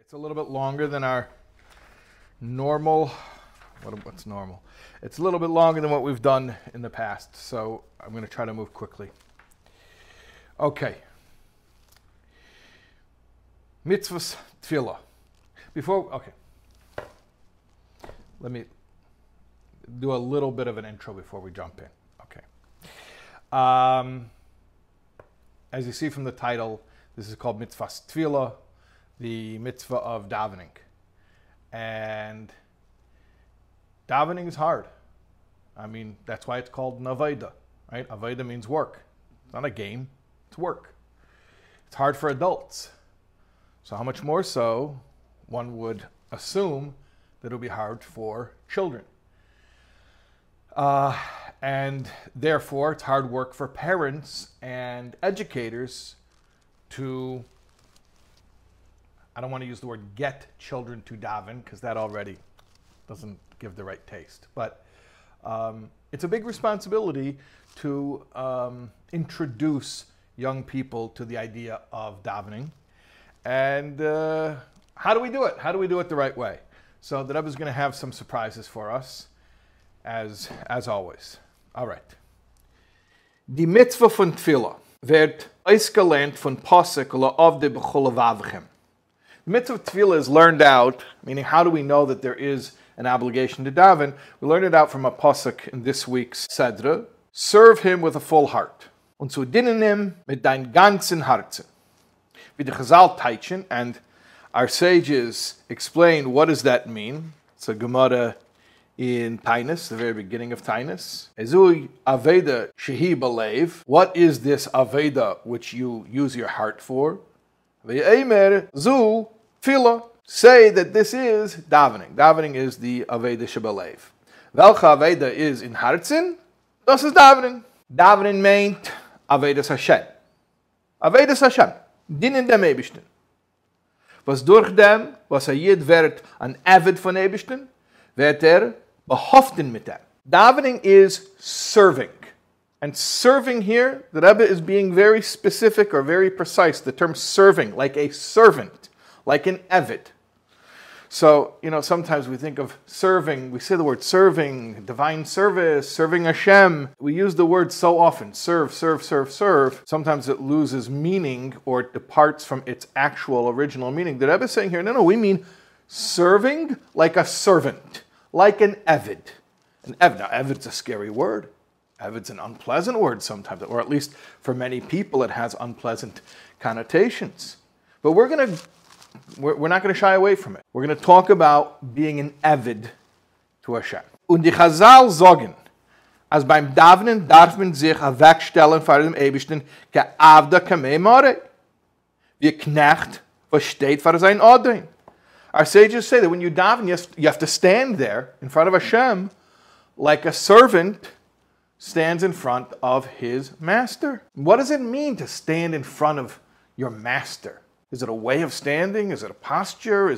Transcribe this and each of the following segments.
It's a little bit longer than our normal. What's normal? It's a little bit longer than what we've done in the past, so I'm going to try to move quickly. Okay. Mitzvahs tefillah. Let me do a little bit of an intro before we jump in. Okay. As you see from the title, this is called Mitzvahs tefillah, the mitzvah of davening. And davening is hard. I mean, that's why it's called an avodah, right? Avodah means work. It's not a game, it's work. It's hard for adults. So how much more so, one would assume that it'll be hard for children. And therefore, it's hard work for parents and educators to, I don't want to use the word get children to daven, because that already doesn't give the right taste. But it's a big responsibility to introduce young people to the idea of davening. And how do we do it? How do we do it the right way? So the Rebbe is going to have some surprises for us, as always. All right. Die Mitzvah von Tefillah wird ausgelernt von Pasuk la'avdei b'chol levavchem. The mitzvah of tefillah is learned out, meaning how do we know that there is an obligation to daven? We learned it out from a pasuk in this week's Sedra. Serve him with a full heart. Und zu dienen ihm mit dein ganzen Herzen. Wie the Chazal teachen, and our sages explain what does that mean. It's a Gemara in Tainus, the very beginning of Tainus. Ezui Aveda Shehi Balev. What is this Aveda which you use your heart for? Ve'emer Zu Tefillah. Say that this is davening. Davening is the Aveda Shebalev. Welcha Aveda is in Herzen? Das ist davening. Davening meint Avedas Hashem. Avedas Hashem. Dienen dem Eibishten. Was durch dem, was Yid wird an Avid von Eibishten, wird behaften mit dem. Davening is serving. And serving here, the Rebbe is being very specific or very precise. The term serving, like a servant, like an Evid. So, sometimes we think of serving, we say the word serving, divine service, serving Hashem. We use the word so often, serve, serve, serve, serve. Sometimes it loses meaning or it departs from its actual original meaning. The Rebbe is saying here, no, we mean serving like a servant, like an Evid. An Evid, now Evid's a scary word. Evid's an unpleasant word sometimes, or at least for many people it has unpleasant connotations. But we're not going to shy away from it. We're going to talk about being an Evid to Hashem. Und die Chazal sagen, als beim Davenen darf man sich wegstellen vor dem Eibishten ke'avda kamei mare. Wie Knecht, was steht vor sein Adin. Our sages say that when you daven, you have to stand there in front of Hashem like a servant stands in front of his master. What does it mean to stand in front of your master? Is it a way of standing? Is it a posture?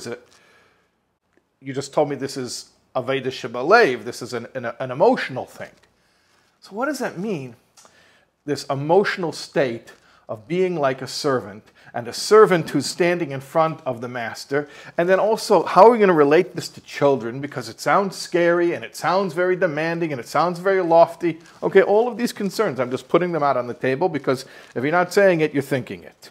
You just told me this is Aveda Shebalev. This is an emotional thing. So what does that mean? This emotional state of being like a servant, and a servant who's standing in front of the master. And then also, how are we going to relate this to children? Because it sounds scary, and it sounds very demanding, and it sounds very lofty. Okay, all of these concerns, I'm just putting them out on the table, because if you're not saying it, you're thinking it.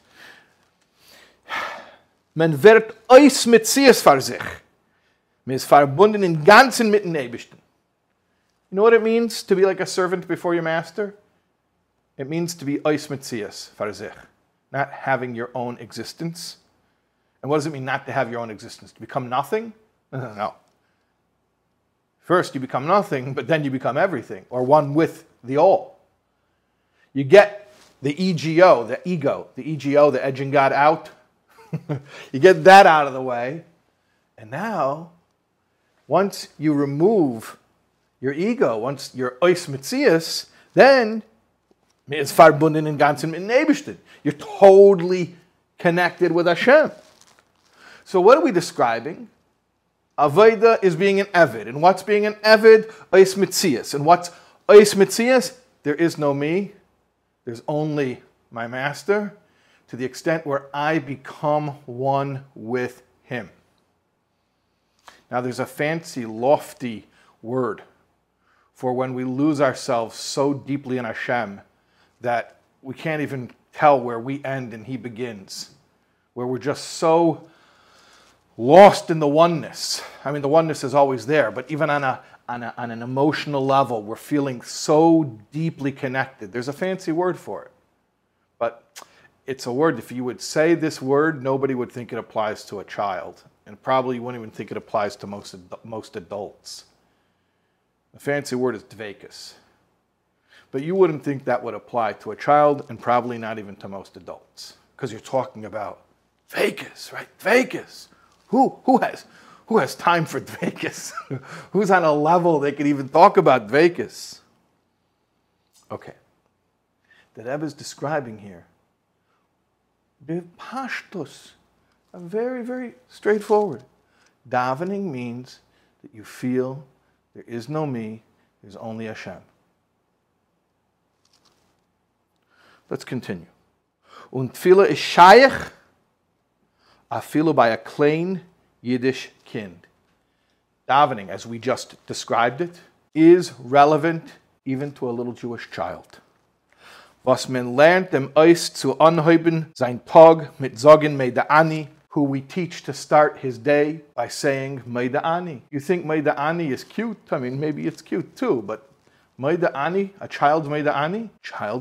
Man wird eus mitzias vor sich. Man ist verbunden in ganzen mit dem Eibishten. You know what it means to be like a servant before your master? It means to be eus mitzias vor sich. Not having your own existence. And what does it mean not to have your own existence? To become nothing? No. First you become nothing, but then you become everything, or one with the all. You get the ego, the ego, the edging God out. You get that out of the way. And now, once you remove your ego, once you're eus mitzias, then it's verbunden in ganzen mit dem Eibishten. You're totally connected with Hashem. So what are we describing? Avodah is being an Evid. And what's being an Evid? Eus mitzias. And what's eus mitzias? There is no me. There's only my master. To the extent where I become one with him. Now there's a fancy, lofty word for when we lose ourselves so deeply in Hashem that we can't even tell where we end and he begins, where we're just so lost in the oneness. I mean, the oneness is always there, but even on an emotional level, we're feeling so deeply connected. There's a fancy word for it, but it's a word, if you would say this word, nobody would think it applies to a child, and probably you wouldn't even think it applies to most adults. The fancy word is dveikus. But you wouldn't think that would apply to a child, and probably not even to most adults, because you're talking about dveikus, right? Dveikus. Who has time for dveikus? Who's on a level they can even talk about dveikus? Okay. The Rebbe is describing here b'pashtus, a very, very straightforward. Davening means that you feel there is no me, there's only Hashem. Let's continue. Und Tefillah is shaykh afilu by a klein Yiddish kind. Davening, as we just described it, is relevant even to a little Jewish child. Was men lernt dem Eis zu anheben sein Tag mit Sagen Meida Ani, who we teach to start his day by saying Meida Ani. You think Meida Ani is cute? I mean, maybe it's cute too, but Meida Ani, a child's Meida Ani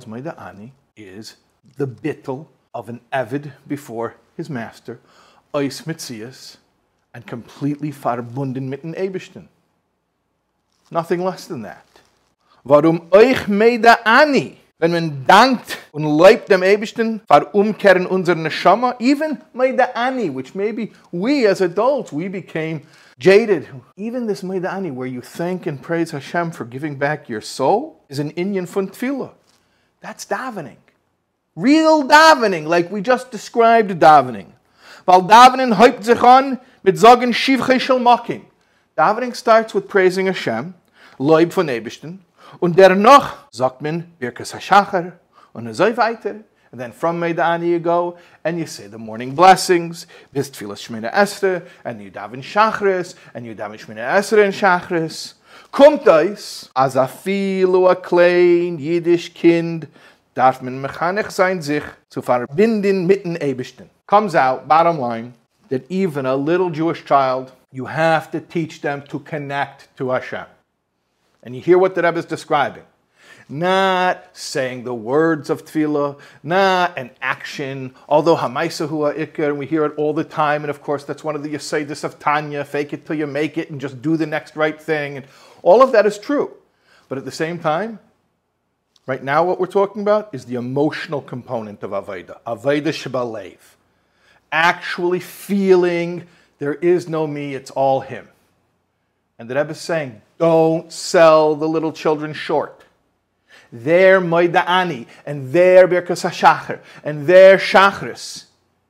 is the bittul of an Eved before his master, Eis Mitzias, and completely verbunden mit den Eibishten. Nothing less than that. Warum euch Meida Ani? Wenn man dankt und leibt dem Eibishten, umkehren unser Neshama, even Meida Ani, which maybe we as adults, we became jaded. Even this Meida Ani, where you thank and praise Hashem for giving back your soul, is an inyan von tefillah. That's davening. Real davening, like we just described davening. Weil davening häupt sich an mit Sagen Shivchei Shel Makim. Davening starts with praising Hashem, Leib von Eibishten, und dennoch sagt man Birkas HaShachar und so weiter. And then from Meida Ani you go and you say the morning blessings, bis Tfilas Shemina Esrei, and you daven Shachris, and you daven Shemina Esrei and Shachris. Kommt eis, as afilu a klein Yiddish kind, darf man mechanech sein sich zu verbinden mit den Eibishten. Comes out, bottom line, that even a little Jewish child, you have to teach them to connect to Hashem. And you hear what the Rebbe is describing. Not saying the words of tefillah, not an action, although hamaisa hua ikar, and we hear it all the time, and of course that's one of the Yesodis of Tanya, fake it till you make it, and just do the next right thing, and all of that is true. But at the same time, right now what we're talking about is the emotional component of Avodah Shebalev. Actually feeling there is no me, it's all him. And the Rebbe is saying, don't sell the little children short. Their Meida Ani and their Birkas HaShachar and their Shachris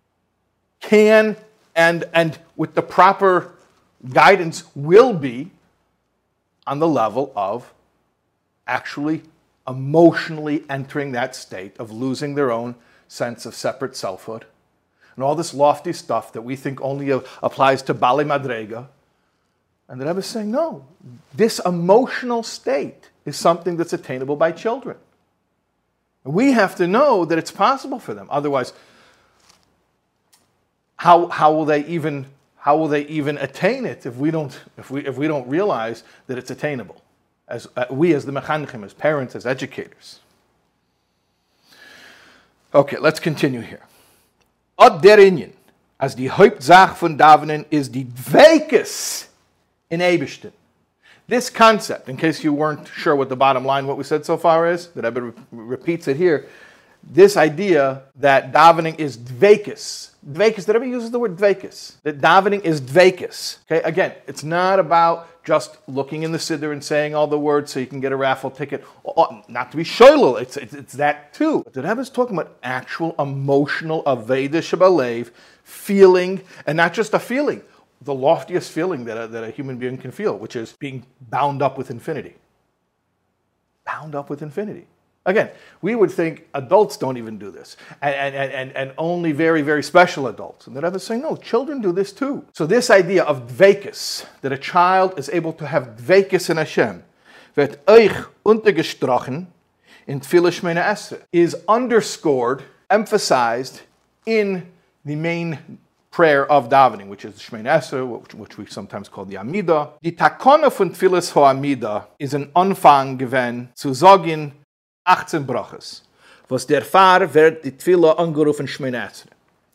can and with the proper guidance will be on the level of actually emotionally entering that state of losing their own sense of separate selfhood. And all this lofty stuff that we think only applies to Bali Madrega. And the Rebbe is saying, no, this emotional state is something that's attainable by children. And we have to know that it's possible for them. Otherwise, how will they even attain it if we don't realize that it's attainable? As we as the mechanchim, as parents, as educators. Okay, let's continue here. Ad der Inyan, as die Hauptsach von Davening is die Dveikus in Eibishten. This concept, in case you weren't sure what the bottom line, what we said so far is, that Rebbe repeats it here, this idea that davening is dveikus. Dveikus, the Rebbe uses the word dveikus. That davening is dveikus. Okay, again, it's not about just looking in the siddur and saying all the words so you can get a raffle ticket. Not to be shoylel, it's that too. But the Rebbe is talking about actual emotional Avodah Shebalev, feeling, and not just a feeling, the loftiest feeling that a human being can feel, which is being bound up with infinity. Bound up with infinity. Again, we would think adults don't even do this, and only very, very special adults. And the Rebbe is saying, no, children do this too. So this idea of dveikus, that a child is able to have dveikus in Hashem, wird euch untergestrochen in Tefillah Shemona Esrei, is underscored, emphasized in the main prayer of davening, which is the Shemona Esrei, which we sometimes call the Amidah. Die Takona von Tfilas HaAmidah is an Anfang gewesen zu sagen 18 Brachas, was der Pfarrer wird die Tefillah angerufen Shemona Esrei.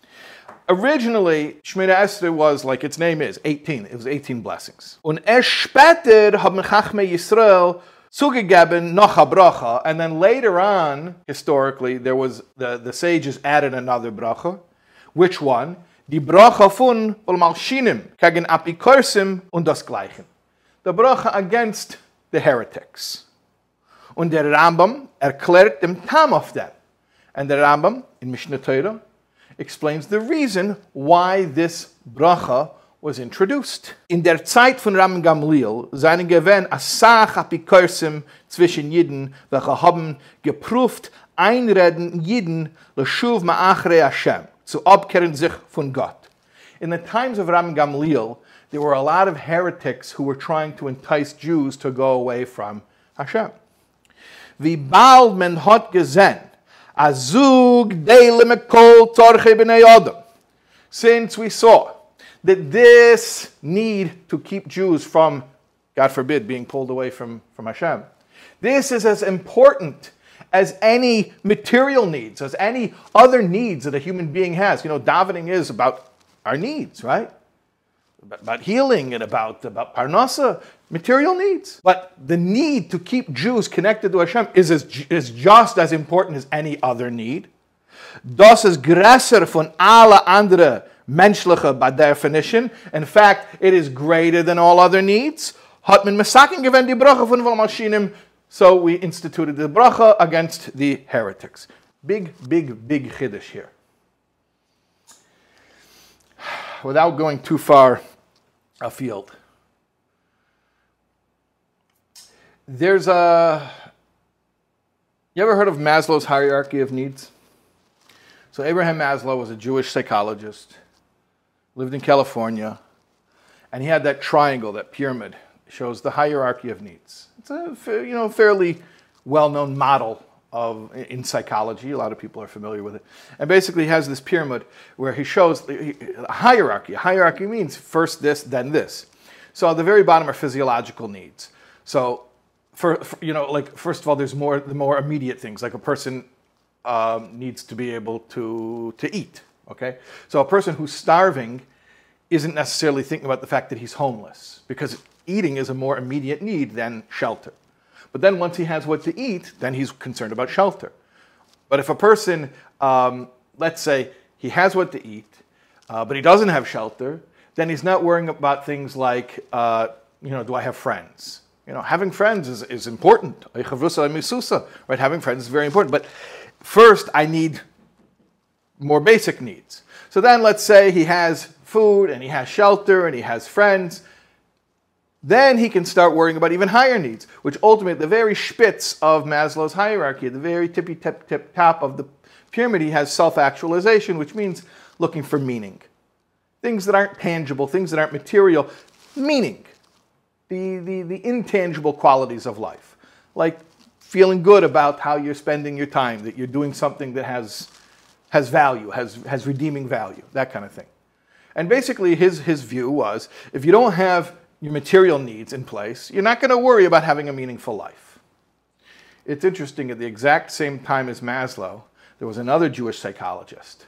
Originally, Shemona Esrei was, like its name is, 18. It was 18 blessings. Und erst später haben Chachmei Yisrael zugegeben noch a bracha, and then later on, historically, there was the sages added another bracha. Which one? Die bracha von Malshinim gegen Apikorsim und das Gleiche. The bracha against the heretics. Und der Rambam erklärt dem Tam of that. And the Rambam, in Mishnah Torah, explains the reason why this bracha was introduced. In der Zeit von Rabban Gamliel seien gewesen Asach Apikorsim zwischen Jiden, welche haben geprüft einreden Jiden l'shuv ma'achrei Hashem, zu abkehren sich von Gott. In the times of Rabban Gamliel, there were a lot of heretics who were trying to entice Jews to go away from Hashem. Wie bald men hat gesehen, azug deile mekol torche b'nei Adam. Since we saw that this need to keep Jews from, God forbid, being pulled away from Hashem, this is as important as any material needs, as any other needs that a human being has. You know, davening is about our needs, right? About healing and about parnasa, material needs. But the need to keep Jews connected to Hashem is just as important as any other need. Das ist größer von alle andere menschliche by definition. In fact, it is greater than all other needs. Hat man Mesaken gewend die Bracha von Malshinim. So we instituted the bracha against the heretics. Big chiddush here. Without going too far afield, there's a... You ever heard of Maslow's hierarchy of needs? So Abraham Maslow was a Jewish psychologist, lived in California, and he had that triangle, that pyramid, shows the hierarchy of needs. It's a fairly well-known model in psychology. A lot of people are familiar with it. And basically he has this pyramid where he shows a hierarchy. A hierarchy means first this, then this. So at the very bottom are physiological needs. So, first of all, there's the more immediate things, like a person needs to be able to eat. Okay? So a person who's starving isn't necessarily thinking about the fact that he's homeless, because eating is a more immediate need than shelter. But then once he has what to eat, then he's concerned about shelter. But if a person, let's say he has what to eat, but he doesn't have shelter, then he's not worrying about things like, do I have friends? Having friends is important. Right? Having friends is very important. But first, I need more basic needs. So then let's say he has food and he has shelter and he has friends. Then he can start worrying about even higher needs, which ultimately, at the very spitz of Maslow's hierarchy, at the very tippy tip top of the pyramid, he has self-actualization, which means looking for meaning. Things that aren't tangible, things that aren't material, meaning. The intangible qualities of life. Like feeling good about how you're spending your time, that you're doing something that has value, has redeeming value, that kind of thing. And basically his view was, if you don't have your material needs in place, you're not going to worry about having a meaningful life. It's interesting, at the exact same time as Maslow, there was another Jewish psychologist,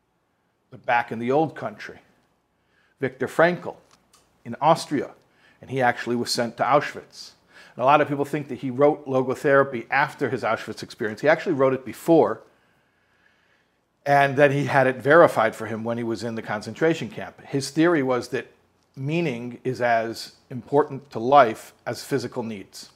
but back in the old country, Viktor Frankl, in Austria, and he actually was sent to Auschwitz. And a lot of people think that he wrote Logotherapy after his Auschwitz experience. He actually wrote it before, and then he had it verified for him when he was in the concentration camp. His theory was that meaning is as important to life as physical needs.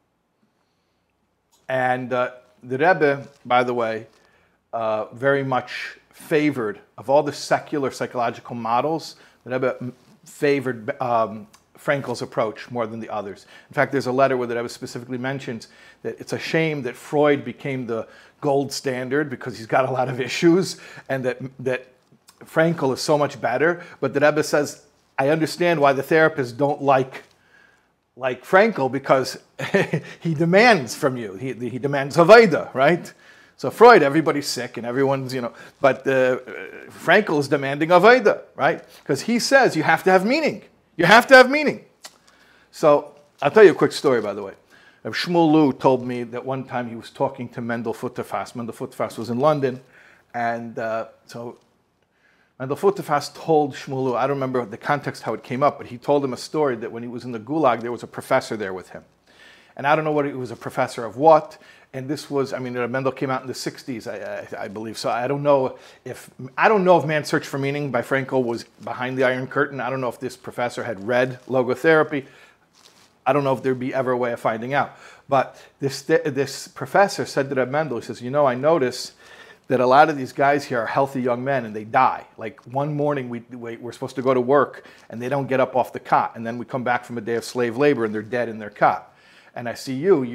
And the Rebbe, by the way, very much favored, of all the secular psychological models, the Rebbe favored Frankel's approach more than the others. In fact, there's a letter where the Rebbe specifically mentions that it's a shame that Freud became the gold standard because he's got a lot of issues, and that Frankel is so much better. But the Rebbe says, I understand why the therapists don't like Frankel, because he demands from you. He demands Avodah, right? So Freud, everybody's sick and everyone's, but Frankel is demanding Avodah, right? Because he says you have to have meaning. You have to have meaning. So I'll tell you a quick story, by the way. Shmuel Lu told me that one time he was talking to Mendel Futterfass. Mendel Futterfass was in London, and so Mendel Futterfass told Shmuel Lu, I don't remember the context how it came up, but he told him a story that when he was in the Gulag, there was a professor there with him. And I don't know what it was, a professor of what. And this was, Mendel came out in the 60s, I believe. So I don't know if Man's Search for Meaning by Frankel was behind the Iron Curtain. I don't know if this professor had read logotherapy. I don't know if there'd be ever a way of finding out. But this professor said to Reb Mendel, he says, I notice that a lot of these guys here are healthy young men and they die. Like one morning we're supposed to go to work and they don't get up off the cot. And then we come back from a day of slave labor and they're dead in their cot. And I see you're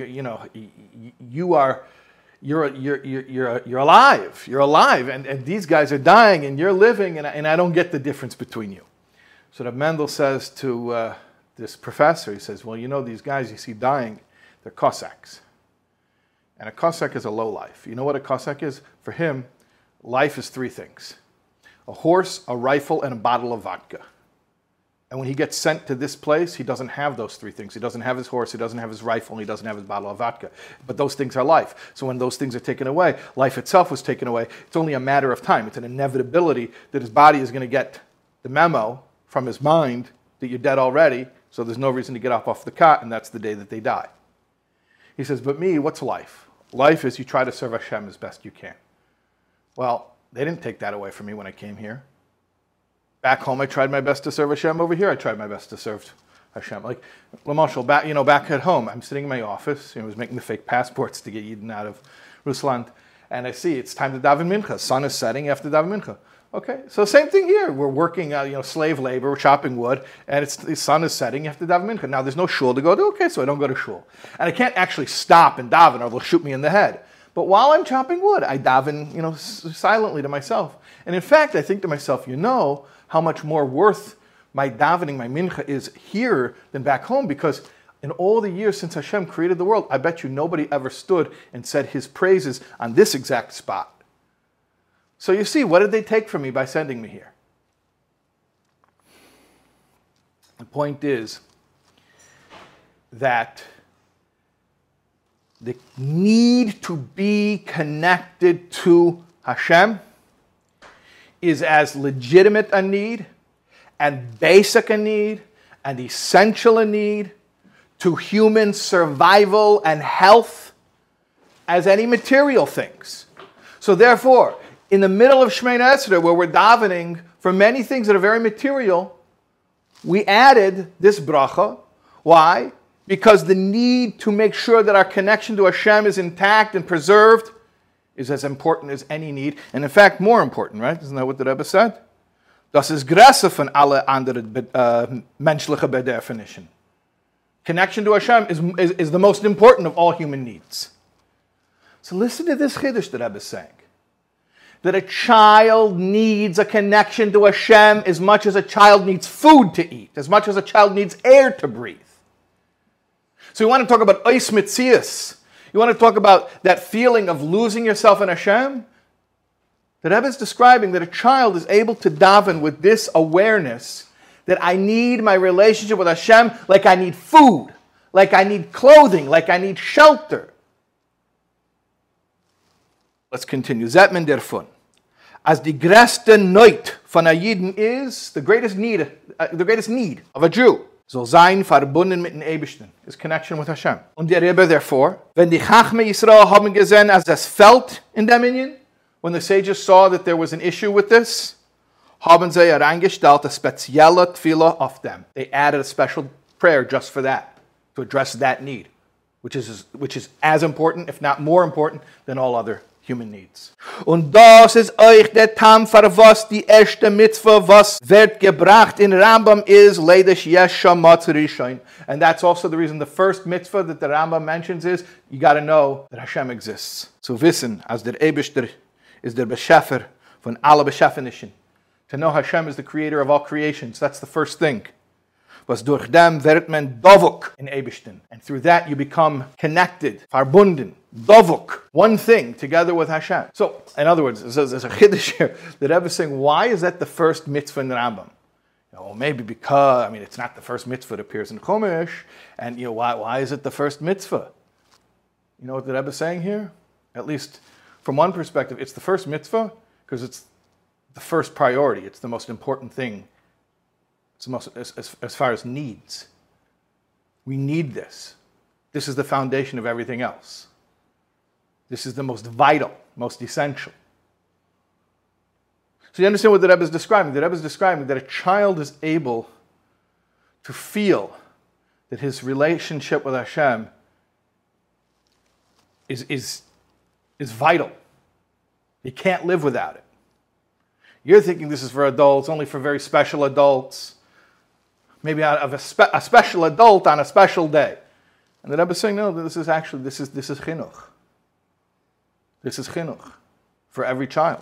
alive. You're alive, and these guys are dying, and you're living, and I don't get the difference between you. So Reb Mendel says to this professor, he says, well, these guys you see dying, they're Cossacks. And a Cossack is a lowlife. You know what a Cossack is? For him, life is three things: a horse, a rifle, and a bottle of vodka. And when he gets sent to this place, he doesn't have those three things. He doesn't have his horse, he doesn't have his rifle, and he doesn't have his bottle of vodka. But those things are life. So when those things are taken away, life itself was taken away. It's only a matter of time. It's an inevitability that his body is going to get the memo from his mind that you're dead already, so there's no reason to get up off the cot, and that's the day that they die. He says, but me, what's life? Life is you try to serve Hashem as best you can. Well, they didn't take that away from me when I came here. Back home, I tried my best to serve Hashem. Over here, I tried my best to serve Hashem. Like, Lamashal, back at home, I'm sitting in my office. I was making the fake passports to get Eden out of Rusland. And I see it's time to daven mincha. Sun is setting after daven mincha. Okay, so same thing here. We're working, slave labor, we're chopping wood, and the sun is setting. You have to daven mincha. Now, there's no shul to go to. Okay, so I don't go to shul. And I can't actually stop and daven, or they'll shoot me in the head. But while I'm chopping wood, I daven, silently to myself. And in fact, I think to myself, how much more worth my davening, my mincha, is here than back home, because in all the years since Hashem created the world, I bet you nobody ever stood and said his praises on this exact spot. So you see, what did they take from me by sending me here? The point is that the need to be connected to Hashem is as legitimate a need and basic a need and essential a need to human survival and health as any material things. So therefore, in the middle of Shemoneh Esrei, where we're davening for many things that are very material, we added this bracha. Why? Because the need to make sure that our connection to Hashem is intact and preserved is as important as any need, and in fact, more important, right? Isn't that what the Rebbe said? Das ist größer von alle anderen menschliche Bedürfnissen. Connection to Hashem is the most important of all human needs. So listen to this chiddush that Rebbe is saying. That a child needs a connection to Hashem as much as a child needs food to eat, as much as a child needs air to breathe. So you want to talk about ois mitzias. You want to talk about that feeling of losing yourself in Hashem? The Rebbe is describing that a child is able to daven with this awareness that I need my relationship with Hashem like I need food, like I need clothing, like I need shelter. Let's continue. Zetman derfun. As the größte Neut von a Yidden is, the greatest need of a Jew, soll sein verbunden mit dem Eibishten, his connection with Hashem. Und der Rebbe, therefore, wenn die Chachmei Yisrael haben gesehen, as das felt in dem Inyan, when the sages saw that there was an issue with this, haben sie hereingestellt a spezielle Tefillah of them. They added a special prayer just for that, to address that need, which is as important, if not more important, than all other human needs. Und das ist euch der Tam, für was die erste Mitzvah, was wird gebracht in Rambam, is Leidish Yesha Matzarishain. And that's also the reason the first mitzvah that the Rambam mentions is, you got to know that Hashem exists. So wissen, als der Eibishter is der Bescheffer von alle Bescheffenischen. To know Hashem is the creator of all creations, that's the first thing. Was durch dem wird man Dovuk in Eibishten. And through that you become connected, verbunden, Dovuk, one thing, together with Hashem. So, in other words, there's a chiddush here. The Rebbe is saying, why is that the first mitzvah in the Rambam? Well, maybe because, it's not the first mitzvah that appears in Chumash, and why is it the first mitzvah? You know what the Rebbe is saying here? At least from one perspective, it's the first mitzvah because it's the first priority. It's the most important thing. It's the most, as far as needs. We need this. This is the foundation of everything else. This is the most vital, most essential. So you understand what the Rebbe is describing? The Rebbe is describing that a child is able to feel that his relationship with Hashem is vital. He can't live without it. You're thinking this is for adults, only for very special adults. Maybe out of a special adult on a special day. And the Rebbe is saying, no, this is chinuch. This is chinuch for every child.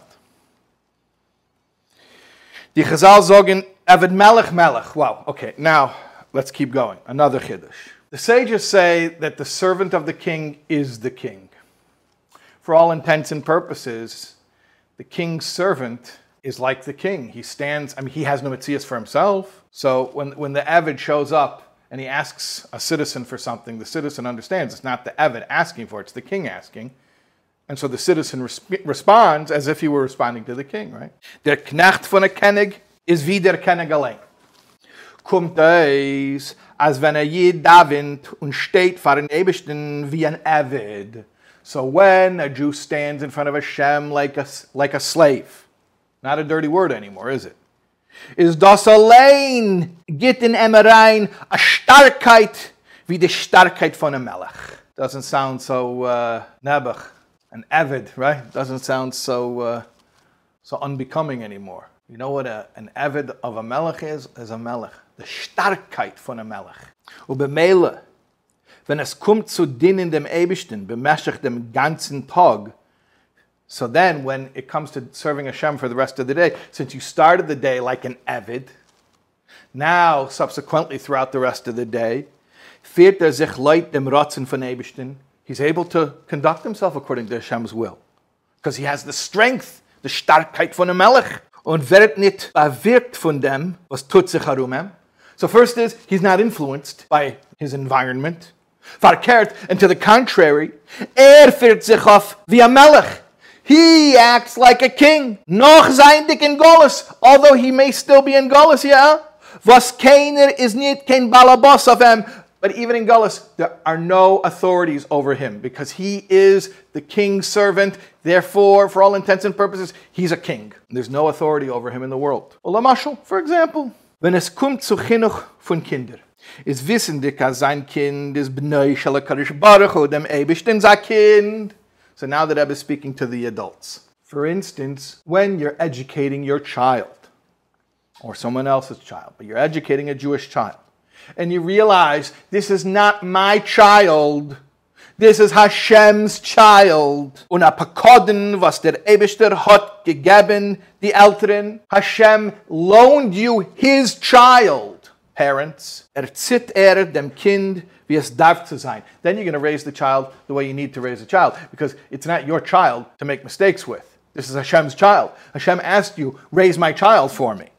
Die Chazal sagen, Eved Melech Melech. Wow, okay, now let's keep going. Another chiddush. The sages say that the servant of the king is the king. For all intents and purposes, the king's servant is like the king. He stands, he has no metzias for himself. So when the Eved shows up and he asks a citizen for something, the citizen understands it's not the Eved asking for it, it's the king asking. And so the citizen responds as if he were responding to the king, right? Der Knecht von a König is wie der König allein. Kommt es, als wenn Jid davint und steht vor den Eibishten wie ein Eved. So when a Jew stands in front of Hashem like a slave, not a dirty word anymore, is it? Is das allein git in Emmerein a Starkheit wie die Starkheit von a Melech. Doesn't sound so Nebuch, an Eved, right? Doesn't sound so unbecoming anymore. You know what an Eved of a Melech is? Is a Melech. The Starkheit von a Melech. Und bemeile, wenn es kommt zu dienen dem Eibishten, bemeshach dem ganzen Tag, so then, when it comes to serving Hashem for the rest of the day, since you started the day like an Eved, now, subsequently, throughout the rest of the day, führt sich leit dem Ratzen von Eibishten, he's able to conduct himself according to Hashem's will. Because he has the strength, the Starkheit von dem Melech, und wird nicht bewirkt von dem, was tut sich herum. So first is, he's not influenced by his environment. Verkehrt, and to the contrary, führt sich auf wie ein Melech. He acts like a king. Noch sein dik in Golus, although he may still be in Golus, yeah? Was keiner is nicht kein Balabos of him. But even in Golus, there are no authorities over him because he is the king's servant. Therefore, for all intents and purposes, he's a king. There's no authority over him in the world. Olamashal, for example, wenn es kommt zu Chinuch von Kinder, is wissendig als sein Kind is b'nei shel HaKadosh Baruch Hu dem Eibishten sein Kind. So now the Rebbe is speaking to the adults. For instance, when you're educating your child, or someone else's child, but you're educating a Jewish child, and you realize this is not my child, this is Hashem's child. Und a Pakoden, was der Eibishter hat gegeben, die Eltern, Hashem loaned you his child. Parents, zit dem Kind, wie es darf zu sein. Then you're going to raise the child the way you need to raise a child, because it's not your child to make mistakes with. This is Hashem's child. Hashem asked you, raise my child for me.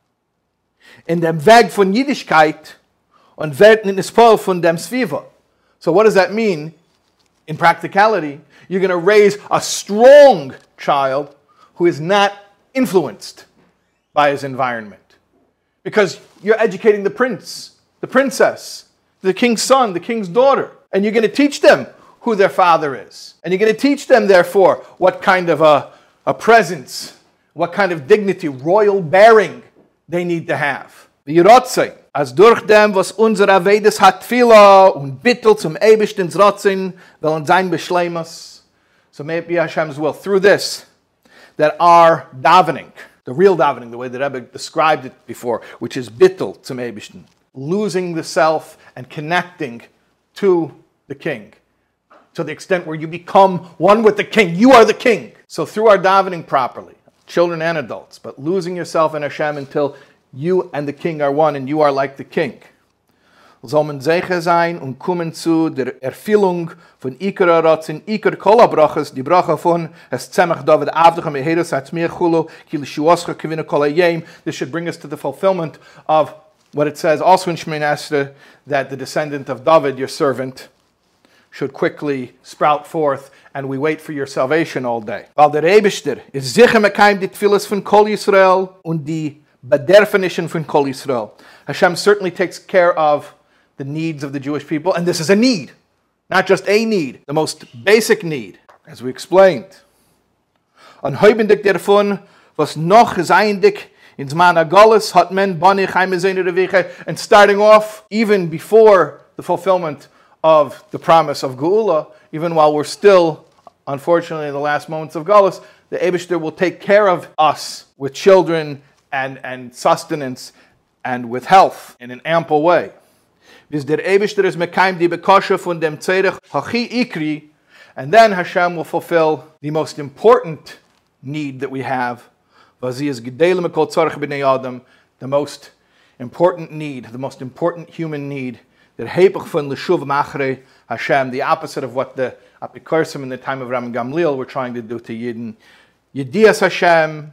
In dem Weg von Jiddischkeit und werden in Spol von dem Sviva. So what does that mean in practicality? You're going to raise a strong child who is not influenced by his environment. Because you're educating the prince, the princess, the king's son, the king's daughter. And you're going to teach them who their father is. And you're going to teach them, therefore, what kind of a presence, what kind of dignity, royal bearing they need to have. Wie Rotzei, als durch dem, was unser Avedes hat Tfila und Bittel zum Eibischtens Rotzin, wollen sein Beschleimas. So may it be Hashem's will through this that our davening, the real davening, the way that Rebbe described it before, which is bittul zum Eibishten, losing the self and connecting to the king, to the extent where you become one with the king. You are the king. So through our davening properly, children and adults, but losing yourself in Hashem until you and the king are one and you are like the king. Soll man sicher sein und kommen zu der Erfüllung von Iker Ratzin, Iker Kola Brachas, die Bracha von es Tzemach David Avdach Mehedas Atzmir Chulo, Ki Lishuascha Kivina Kol Hayem. This should bring us to the fulfillment of what it says also in Shemoneh Esrei, that the descendant of David, your servant, should quickly sprout forth, and we wait for your salvation all day. Weil der Eibishter ist sicher mekayim die Tfilas von Kol Yisrael und die Bederfenischen von Kol Yisrael. Hashem certainly takes care of the needs of the Jewish people, and this is a need, not just a need, the most basic need, as we explained. An heubendig davon, was noch seindig in Zman Agolis hat men bani chaime zene reviche, and starting off, even before the fulfillment of the promise of Geula, even while we're still, unfortunately, in the last moments of Galus, the Eibishter will take care of us with children and sustenance and with health in an ample way. Bis der Eibishter is mekayim di bekosha von dem tzedech hachi ikri, and then Hashem will fulfill the most important need that we have, vazi is gedelim ekol tzarech b'nei adam, the most important need, the most important human need, der hepech von l'shuv machrei Hashem, the opposite of what the Apikorsim in the time of Ram Gamliel were trying to do to Yidden. Yedias Hashem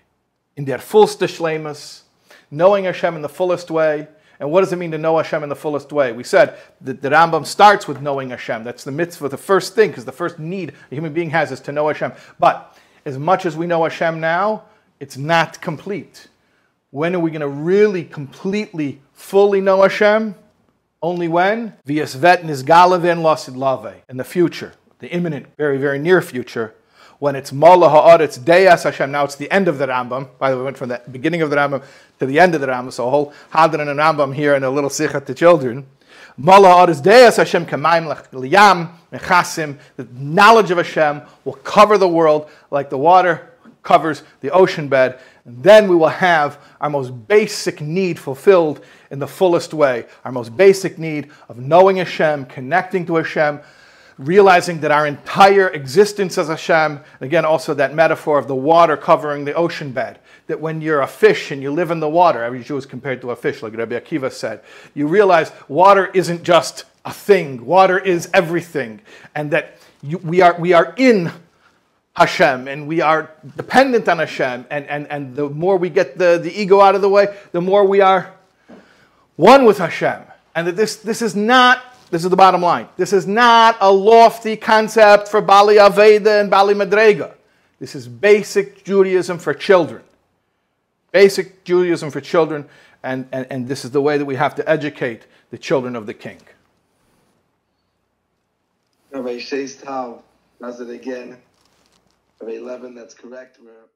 in their fullste shleimus, knowing Hashem in the fullest way. And what does it mean to know Hashem in the fullest way? We said that the Rambam starts with knowing Hashem. That's the mitzvah, the first thing, because the first need a human being has is to know Hashem. But as much as we know Hashem now, it's not complete. When are we going to really, completely, fully know Hashem? Only when? V'yasvet nizgala v'en lasid lave. In the future, the imminent, very, very near future, when it's Mala Ha'aretz Deyas Hashem. Now it's the end of the Rambam. By the way, we went from the beginning of the Rambam to the end of the Rambam. So a whole Hadran and Rambam here and a little Sikha to children. Mala Ha'aretz Deyas Hashem Kamaim Liyam Mechasim. The knowledge of Hashem will cover the world like the water covers the ocean bed. And then we will have our most basic need fulfilled in the fullest way. Our most basic need of knowing Hashem, connecting to Hashem, realizing that our entire existence as Hashem, again also that metaphor of the water covering the ocean bed, that when you're a fish and you live in the water, every Jew is compared to a fish, like Rabbi Akiva said, you realize water isn't just a thing, water is everything, and that we are in Hashem, and we are dependent on Hashem, and the more we get the ego out of the way, the more we are one with Hashem. And that this is the bottom line. This is not a lofty concept for Bali Aveda and Bali Madrega. This is basic Judaism for children. Basic Judaism for children, and this is the way that we have to educate the children of the King. Rabbi Shei's Tau does it again. Rabbi 11, that's correct.